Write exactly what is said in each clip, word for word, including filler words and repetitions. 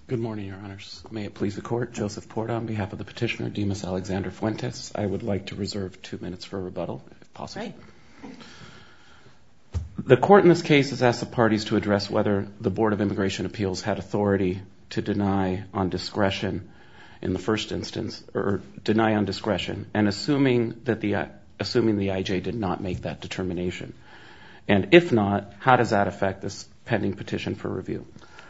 Good morning, Your Honors. May it please the Court, Joseph Porta on behalf of the petitioner, Dimas Alexander Fuentes. I would like to reserve two minutes for rebuttal, if possible. Right. The Court in this case has asked the parties to address whether the Board of Immigration Appeals had authority to deny on discretion in the first instance, or deny on discretion, and assuming that the assuming the I J did not make that determination. And if not, how does that affect this pending petition for review?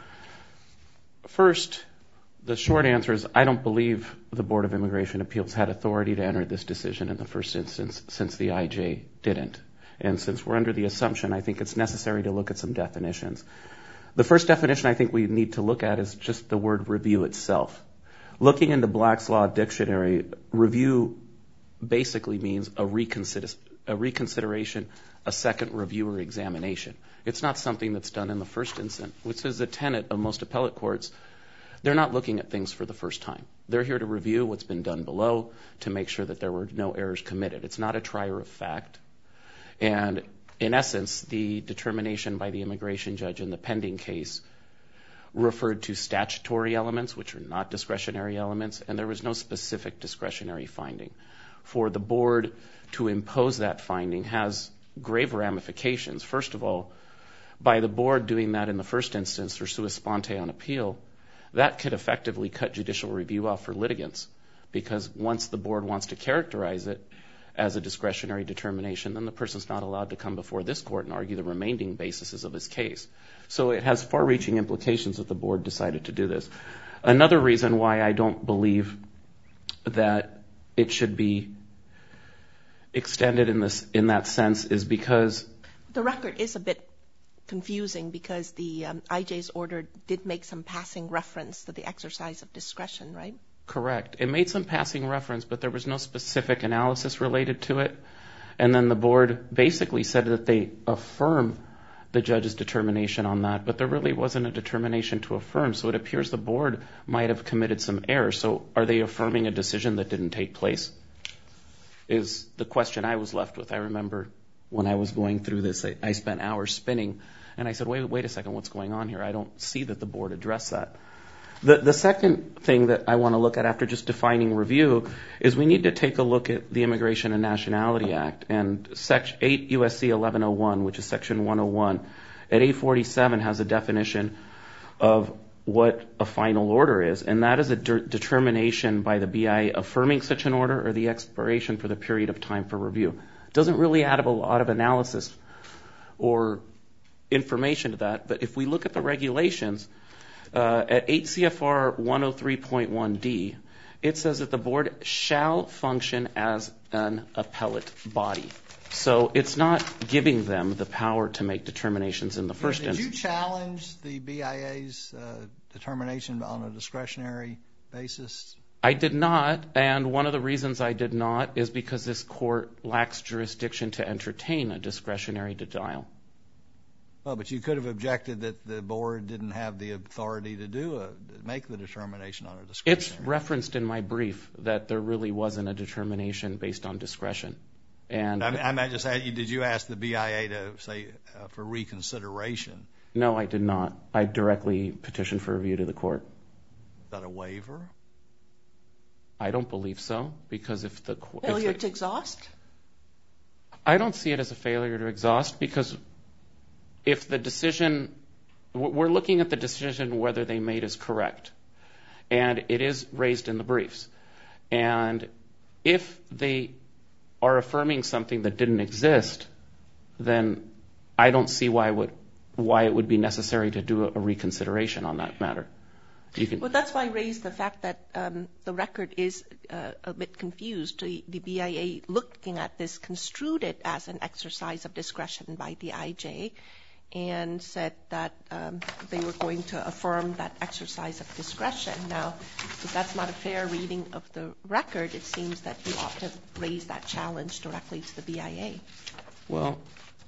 First, the short answer is I don't believe the Board of Immigration Appeals had authority to enter this decision in the first instance since the I J didn't. And since we're under the assumption, I think it's necessary to look at some definitions. The first definition I think we need to look at is just the word review itself. Looking into Black's Law Dictionary, review basically means a, reconsider, a reconsideration, a second review or examination. It's not something that's done in the first instance, which is a tenet of most appellate courts. They're not looking at things for the first time. They're here to review what's been done below to make sure that there were no errors committed. It's not a trier of fact. And in essence, the determination by the immigration judge in the pending case referred to statutory elements, which are not discretionary elements, and there was no specific discretionary finding. For the board to impose that finding has grave ramifications. First of all, by the board doing that in the first instance or sua sponte on appeal, that could effectively cut judicial review off for litigants, because once the board wants to characterize it as a discretionary determination, then the person's not allowed to come before this court and argue the remaining bases of his case. So it has far-reaching implications that the board decided to do this. Another reason why I don't believe that it should be extended in this in that sense is because the record is a bit confusing because the um, I J's order did make some passing reference to the exercise of discretion, right? Correct. It made some passing reference, but there was no specific analysis related to it. And then the board basically said that they affirm the judge's determination on that, but there really wasn't a determination to affirm. So it appears the board might have committed some error. So are they affirming a decision that didn't take place? Is the question I was left with. I remember when I was going through this, I, I spent hours spinning, and I said, wait, wait a second, what's going on here? I don't see that the board addressed that. The, the second thing that I want to look at after just defining review is we need to take a look at the Immigration and Nationality Act and Section eight U S C eleven oh one, which is Section one oh one. At eight forty-seven has a definition of what a final order is, and that is a de- determination by the B I A affirming such an order or the expiration for the period of time for review. It doesn't really add up a lot of analysis or information to that, but if we look at the regulations, uh, at eight C F R one oh three point one D, it says that the board shall function as an appellate body. So it's not giving them the power to make determinations in the first yeah, did instance. Did you challenge the B I A's uh, determination on a discretionary basis? I did not, and one of the reasons I did not is because this court lacks jurisdiction to entertain a discretionary denial. Well, but you could have objected that the board didn't have the authority to do a, to make the determination on a discretionary. It's referenced in my brief that there really wasn't a determination based on discretion. And I mean, I might just ask you, did you ask the B I A to say uh, for reconsideration? No, I did not. I directly petitioned for review to the court. Is that a waiver? I don't believe so, because if the failure if the, to exhaust. I don't see it as a failure to exhaust, because if the decision, we're looking at the decision whether they made is correct, and it is raised in the briefs, and if they are affirming something that didn't exist, then I don't see why it would, why it would be necessary to do a, a reconsideration on that matter. You can, well, that's why I raised the fact that um, the record is uh, a bit confused. The, the B I A, looking at this, construed it as an exercise of discretion by the I J and said that um, they were going to affirm that exercise of discretion. Now, if that's not a fair reading of the record, it seems that you ought to raise that challenge directly to the B I A. Well,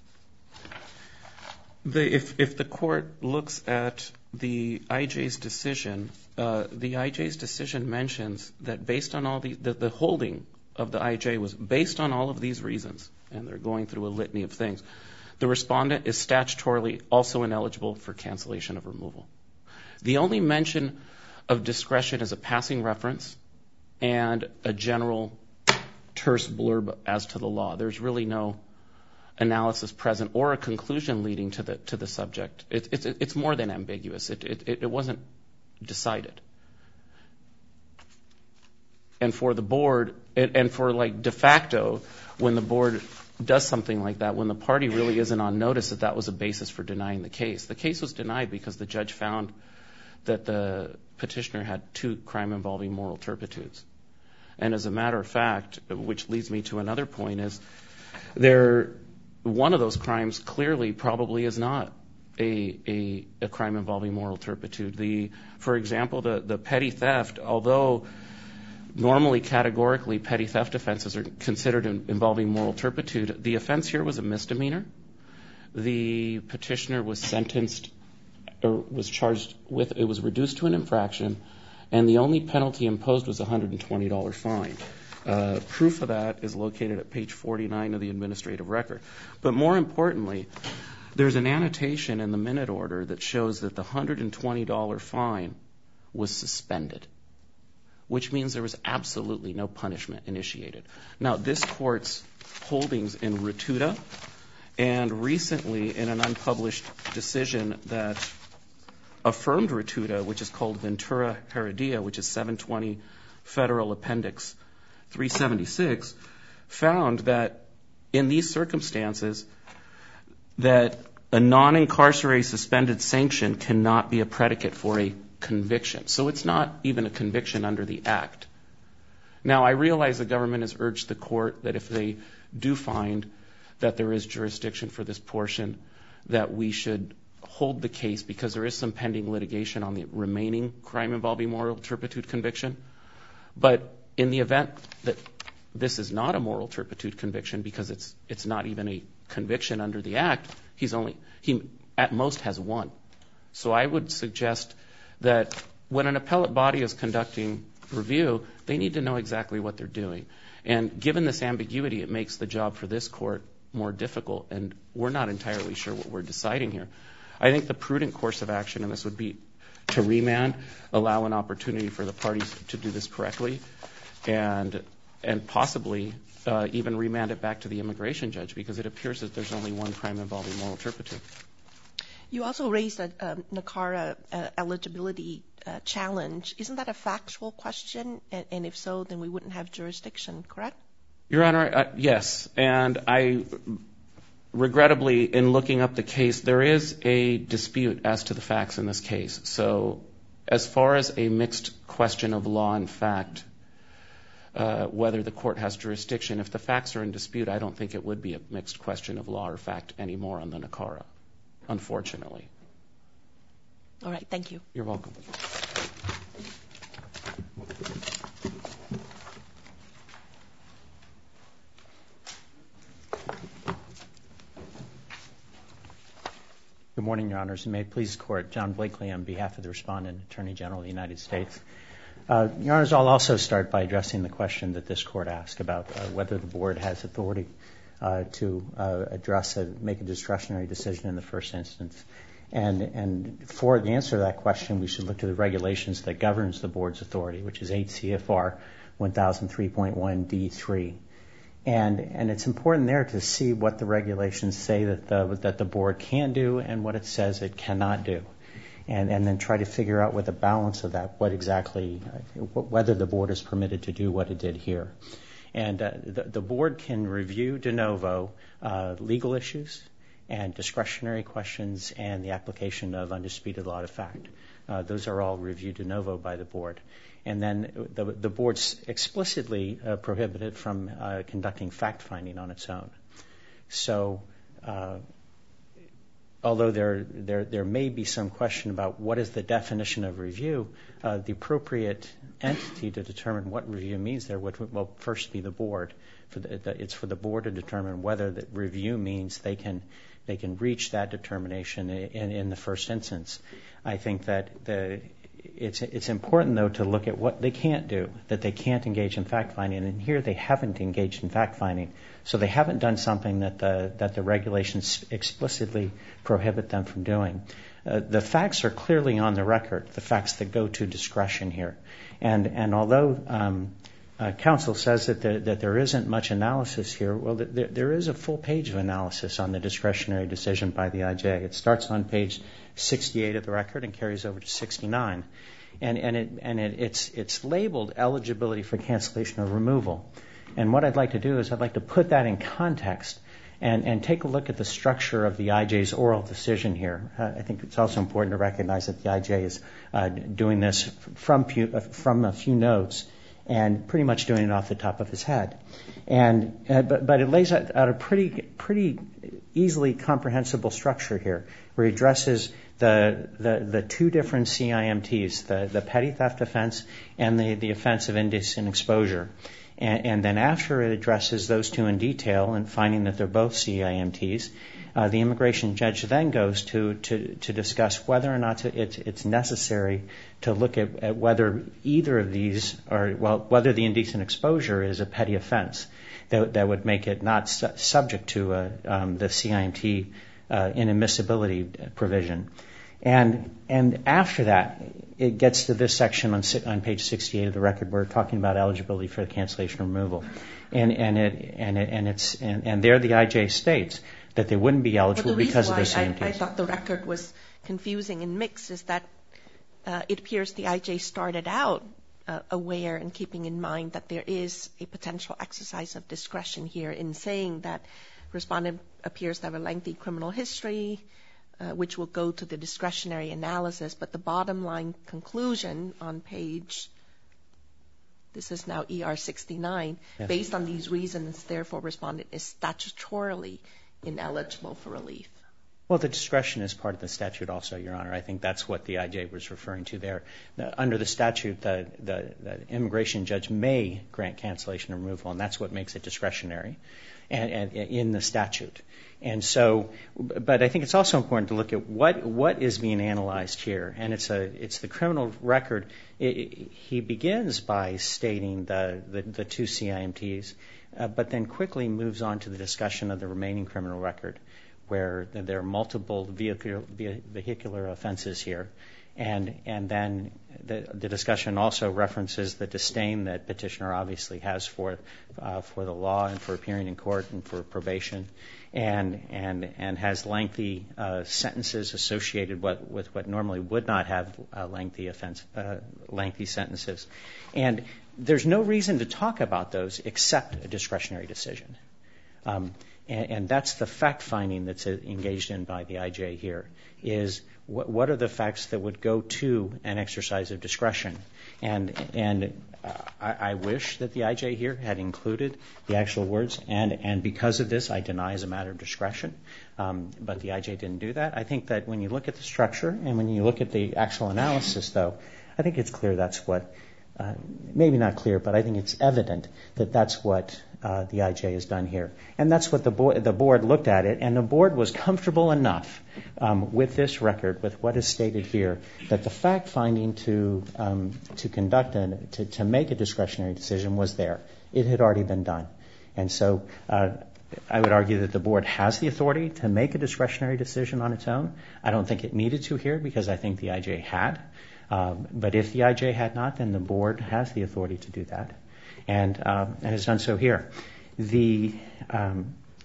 the, if, if the court looks at the I J's decision, uh, the I J's decision mentions that based on all the, the, the holding of the I J was based on all of these reasons, and they're going through a litany of things. The respondent is statutorily also ineligible for cancellation of removal. The only mention of discretion as a passing reference and a general terse blurb as to the law. There's really no analysis present or a conclusion leading to the to the subject. It, it's it's more than ambiguous. It, it it wasn't decided. And for the board, and, and for like de facto, when the board does something like that, when the party really isn't on notice that that was a basis for denying the case. The case was denied because the judge found that the petitioner had two crime involving moral turpitudes. And as a matter of fact, which leads me to another point, is there one of those crimes clearly probably is not a, a, a crime involving moral turpitude. The, for example, the, the petty theft, although normally categorically petty theft offenses are considered in, involving moral turpitude, the offense here was a misdemeanor. The petitioner was sentenced or was charged with, it was reduced to an infraction, and the only penalty imposed was a one hundred twenty dollars fine. Uh, proof of that is located at page forty-nine of the administrative record. But more importantly, there's an annotation in the minute order that shows that the one hundred twenty dollars fine was suspended, which means there was absolutely no punishment initiated. Now, this court's holdings in Ratuda and recently in an unpublished decision that affirmed Ratuda, which is called Ventura Heredia, which is seven twenty Federal Appendix three seventy-six, found that in these circumstances that a non-incarcerated suspended sanction cannot be a predicate for a conviction. So it's not even a conviction under the Act. Now, I realize the government has urged the court that if they do find that there is jurisdiction for this portion, that we should hold the case because there is some pending litigation on the remaining crime involving moral turpitude conviction. But in the event that this is not a moral turpitude conviction because it's it's not even a conviction under the Act, he's only he at most has one. So I would suggest that when an appellate body is conducting review, they need to know exactly what they're doing. And given this ambiguity, it makes the job for this court more difficult, and we're not entirely sure what we're deciding here. I think the prudent course of action in this would be to remand, allow an opportunity for the parties to do this correctly, and and possibly uh, even remand it back to the immigration judge because it appears that there's only one crime involving moral turpitude. You also raised a um, NACARA uh, eligibility uh, challenge. Isn't that a factual question? And, and if so, then we wouldn't have jurisdiction, correct? Your Honor, uh, yes. And I, regrettably, in looking up the case, there is a dispute as to the facts in this case. So as far as a mixed question of law and fact, uh, whether the court has jurisdiction, if the facts are in dispute, I don't think it would be a mixed question of law or fact anymore on the NACARA, unfortunately. All right, thank you. You're welcome. Good morning, Your Honors, and may it please the Court. John Blakely on behalf of the Respondent, Attorney General of the United States. Uh, Your Honors, I'll also start by addressing the question that this Court asked about uh, whether the Board has authority uh, to uh, address, a, make a discretionary decision in the first instance. And, and for the answer to that question, we should look to the regulations that governs the Board's authority, which is eight C F R one thousand three point one D three. And, and it's important there to see what the regulations say that the, that the Board can do and what it says it cannot do. And, and then try to figure out with the balance of that what exactly, whether the Board is permitted to do what it did here. And uh, the, the Board can review de novo uh, legal issues and discretionary questions and the application of undisputed law to fact. Uh, those are all reviewed de novo by the Board. And then the, the Board's explicitly uh, prohibited from uh, conducting fact-finding on its own. So uh, although there, there, there may be some question about what is the definition of review, uh, the appropriate entity to determine what review means there would well, first be the Board. For the, the, it's for the Board to determine whether the review means they can they can reach that determination in, in the first instance. I think that the It's, it's important, though, to look at what they can't do, that they can't engage in fact-finding. And here they haven't engaged in fact-finding. So they haven't done something that the, that the regulations explicitly prohibit them from doing. uh, the facts are clearly on the record, the facts that go to discretion here. And, and although um, uh, counsel says that there, that there isn't much analysis here, well, there, there is a full page of analysis on the discretionary decision by the I J. It starts on page sixty-eight of the record and carries over to sixty-nine. And, and, it, and it, it's, it's labeled eligibility for cancellation or removal. And what I'd like to do is I'd like to put that in context and, and take a look at the structure of the I J's oral decision here. Uh, I think it's also important to recognize that the I J is uh, doing this from, pu- uh, from a few notes and pretty much doing it off the top of his head. And uh, but, but it lays out, out a pretty pretty easily comprehensible structure here, where he addresses the the, the two different C I M Ts, the, the petty theft offense and the, the offense of indecent exposure. And, and then after it addresses those two in detail and finding that they're both C I M Ts, uh, the immigration judge then goes to, to, to discuss whether or not to, it's, it's necessary to look at, at whether either of these, or well, whether the indecent exposure is a petty offense that, that would make it not su- subject to uh, um, the C I M T uh, inadmissibility provision. And and after that, it gets to this section on on page sixty-eight of the record. We're talking about eligibility for the cancellation or removal, and and it and it, and it's and, and there the I J states that they wouldn't be eligible because of the C I M Ts. I, I thought the record was confusing and mixed is that uh, it appears the I J started out uh, aware and keeping in mind that there is a potential exercise of discretion here in saying that respondent appears to have a lengthy criminal history, Uh, which will go to the discretionary analysis, but the bottom line conclusion on page, this is now E R sixty-nine, yes. Based on these reasons, therefore, respondent is statutorily ineligible for relief. Well, the discretion is part of the statute also, Your Honor. I think that's what the I J was referring to there. The, under the statute, the, the, the immigration judge may grant cancellation or removal, and that's what makes it discretionary and, and, in the statute. And so, but I think it's also important to look at what what is being analyzed here, and it's a it's the criminal record. It, it, he begins by stating the the, the two C I M Ts, uh, but then quickly moves on to the discussion of the remaining criminal record, where there are multiple vehicular vehicular offenses here, and and then the, the discussion also references the disdain that petitioner obviously has for uh, for the law and for appearing in court and for probation. And and and has lengthy uh, sentences associated with, with what normally would not have uh, lengthy offense, uh, lengthy sentences, and there's no reason to talk about those except a discretionary decision, um, and, and that's the fact finding that's engaged in by the I J here. Is what, what are the facts that would go to an exercise of discretion, and and. Uh, I, I wish that the I J here had included the actual words, and, and because of this, I deny as a matter of discretion. Um, but the I J didn't do that. I think that when you look at the structure and when you look at the actual analysis, though, I think it's clear that's what, uh, maybe not clear, but I think it's evident that that's what uh, the I J has done here. And that's what the, bo- the board looked at it, and the board was comfortable enough um, with this record, with what is stated here, that the fact finding to um, to conduct and to, to make a discretionary decision was there. It had already been done. And so uh, I would argue that the board has the authority to make a discretionary decision on its own. I don't think it needed to here because I think the I J had. Um, but if the I J had not, then the board has the authority to do that, and, um, and has done so here. The um,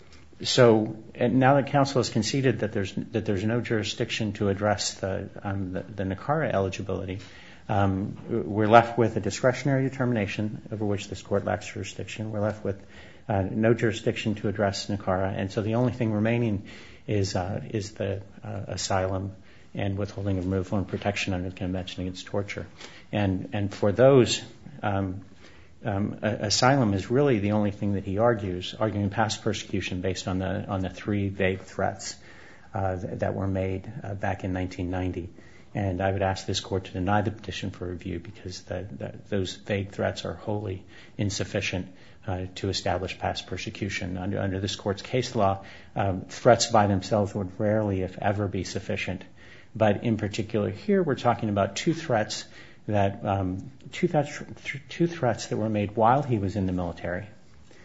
so and now that counsel has conceded that there's that there's no jurisdiction to address the um, the, the NACARA eligibility, um, we're left with a discretionary determination over which this court lacks jurisdiction. We're left with uh, no jurisdiction to address NACARA, and so the only thing remaining is uh, is the uh, asylum and withholding of removal and protection under the Convention Against Torture. And and for those, um, um, asylum is really the only thing that he argues, arguing past persecution based on the on the three vague threats uh, th- that were made uh, back in nineteen ninety. And I would ask this court to deny the petition for review because the, the, those vague threats are wholly insufficient uh, to establish past persecution. Under, under this court's case law, um, threats by themselves would rarely, if ever, be sufficient. But in particular here, we're talking about two threats that um, two, th- two threats that were made while he was in the military,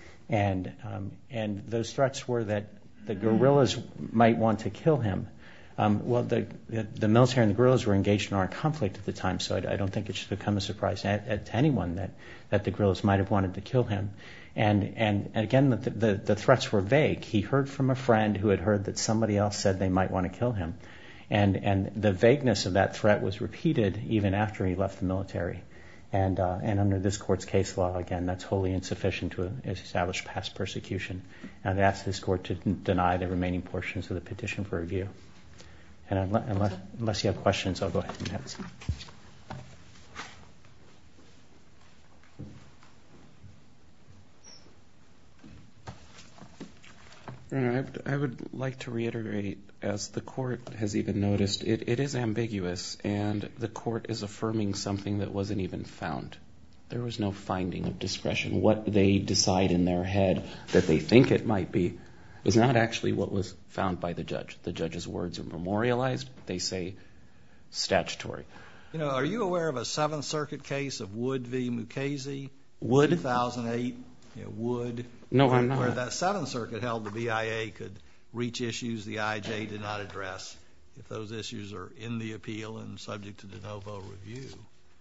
and um, and those threats were that the guerrillas might want to kill him Um, well, the, the, the military and the guerrillas were engaged in armed conflict at the time, so I, I don't think it should become a surprise at, at, to anyone that, that the guerrillas might have wanted to kill him. And, and, and again, the, the, the threats were vague. He heard from a friend who had heard that somebody else said they might want to kill him. And, and the vagueness of that threat was repeated even after he left the military. And, uh, and under this court's case law, again, that's wholly insufficient to establish past persecution. And I'd ask this court to deny the remaining portions of the petition for review. And unless, unless, unless you have questions, I'll go ahead and have a seat. I would, I would like to reiterate, as the court has even noticed, it, it is ambiguous, and the court is affirming something that wasn't even found. There was no finding of discretion. What they decide in their head that they think it might be is not actually what was found by the judge. The judge's words are memorialized. They say statutory. You know, are you aware of a Seventh Circuit case of Wood v. Mukasey? Wood? two thousand eight, you know, Wood. No, where, I'm not. Where that Seventh Circuit held the B I A could reach issues the I J did not address if those issues are in the appeal and subject to de novo review.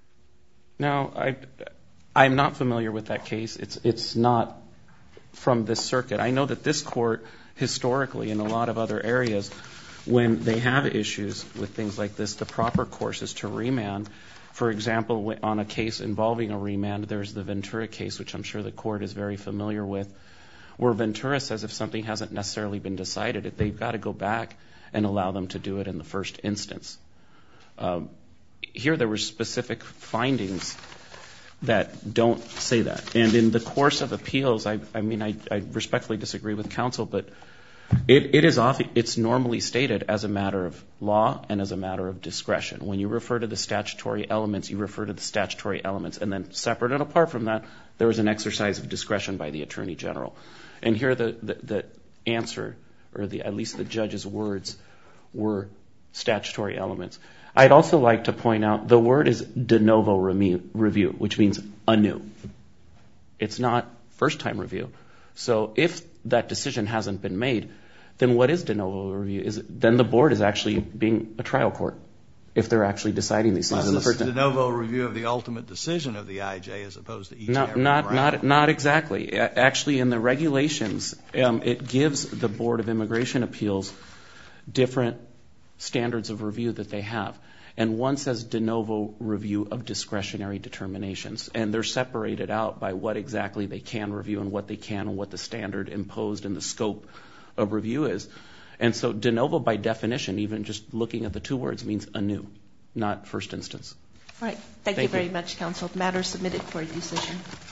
No, I, I'm not familiar with that case. It's, it's not from this circuit. I know that this court, historically, in a lot of other areas, when they have issues with things like this, the proper course is to remand. For example, on a case involving a remand, there's the Ventura case, which I'm sure the court is very familiar with, where Ventura says if something hasn't necessarily been decided, they've got to go back and allow them to do it in the first instance. Um, here there were specific findings that don't say that. And in the course of appeals, I, I mean, I, I respectfully disagree with counsel, but It, it is off, it's normally stated as a matter of law and as a matter of discretion. When you refer to the statutory elements, you refer to the statutory elements. And then separate and apart from that, there was an exercise of discretion by the Attorney General. And here the, the, the answer, or the, at least the judge's words, were statutory elements. I'd also like to point out the word is de novo review, which means anew. It's not first time review. So if that decision hasn't been made, then what is de novo review? Is it, then the board is actually being a trial court if they're actually deciding these things well, in the first time. de novo review of the ultimate decision of the I J as opposed to each not, and every not, round. not, not exactly. Actually, in the regulations, um, it gives the Board of Immigration Appeals different standards of review that they have. And one says de novo review of discretionary determinations. And they're separated out by what exactly they can review and what they can and what the standard imposed in the scope of review is. And so de novo by definition, even just looking at the two words, means anew, not first instance. All right. Thank, Thank you very you. much, counsel. The matter is submitted for a decision.